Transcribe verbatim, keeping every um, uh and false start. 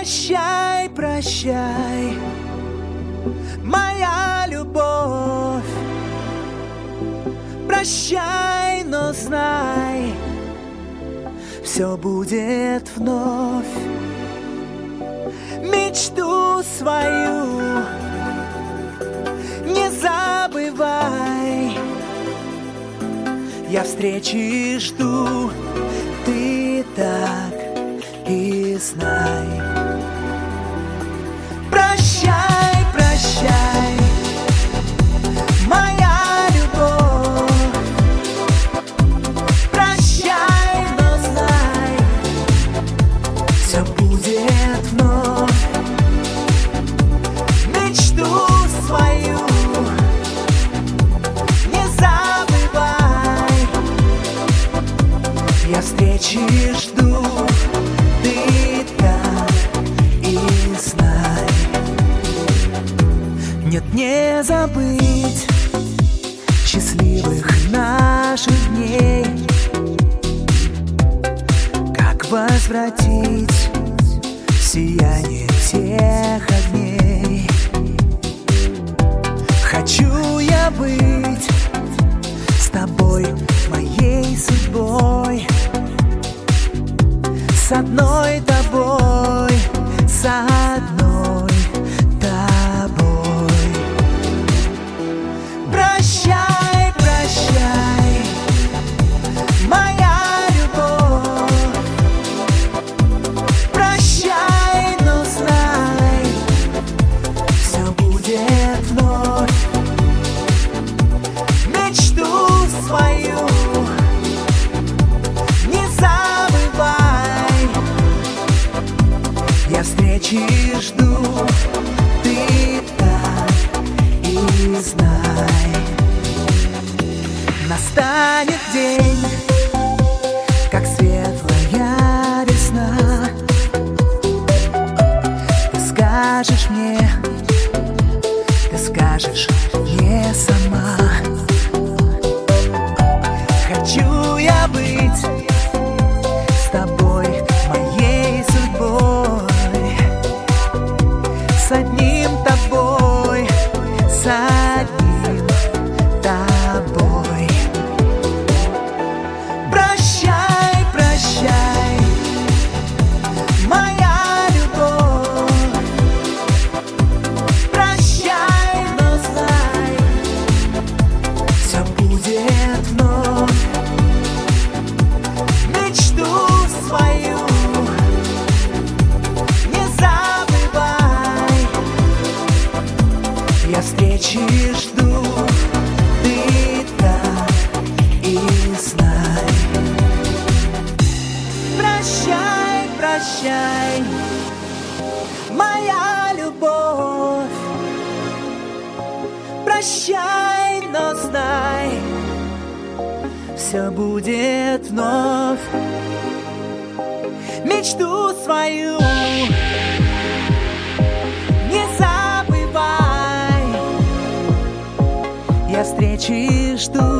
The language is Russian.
Прощай, прощай, моя любовь. Прощай, но знай, все будет вновь. Мечту свою не забывай. Я встречи жду, ты так и знай. Прощай, прощай, моя любовь. Прощай, но знай, все будет вновь. Мечту свою не забывай. Я встречи жду, ты так и знай. Нет, не забыть счастливых наших дней. Как возвратить сияние тех огней? Хочу я быть с тобой, моей судьбой, с одной тобой, с одной тобой. Прощай, прощай, моя любовь. Прощай, но знай, все будет вновь. Мечту свою не забывай. Я встречи жду, ты так и знай. Настанет день, как светлая весна. Ты скажешь мне, ты скажешь мне сама. Хочу я быть с тобой, моей судьбой, с одним тобой, с одним тобой. Прощай, прощай, моя любовь. Прощай, но знай, все будет вновь. Мечту свою не забывай. Я встречи жду, ты так и знай. Прощай, прощай, моя любовь. Прощай, но знай, все будет вновь. Мечту свою не забывай. Я встречи жду.